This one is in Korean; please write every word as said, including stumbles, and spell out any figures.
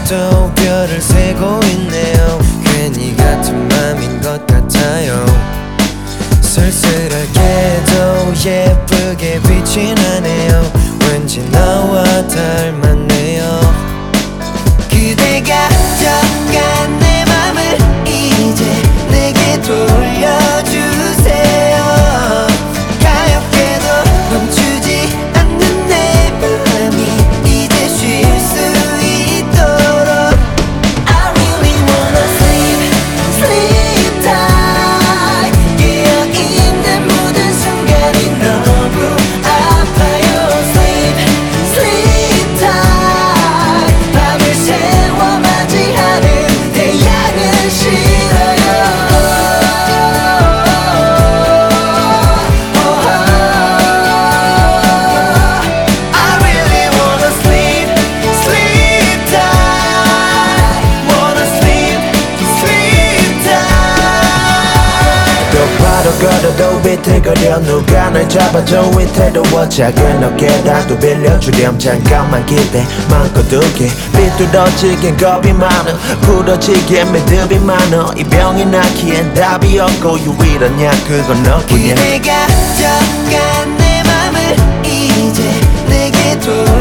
또 별을 세고 있네요. 괜히 같은 맘인 것 같아요. 쓸쓸하게도 예쁘게 빛이 나네요. 왠지 나와 닮았네요. 그대가 잠깐 내 맘을 이제 내게 돌려주세요. 가엾게도 멈추지 않는 내 마음이 이제 쉴 수 있도록 I really wanna sleep, sleep tight. 기억 있는 모든 순간이 너무 아파요. Sleep, sleep tight. 밤을 새워 맞이하는 태양은 싫어요. I really wanna sleep, sleep tight. Wanna sleep, sleep tight. 똑바로 걸어도 비틀거려 누가 날 잡아줘 위태로워. 작은 어깨라도 빌려주렴. 잠깐만 기대 맘껏 두게 비뚤어지긴 겁이 많아. 부러지게 믿음이 많아. 이 병이 낫기엔 답이 없고 유일한 약 그건 너뿐이야. 그대가 잠깐 내 맘을 이제 내게 돌려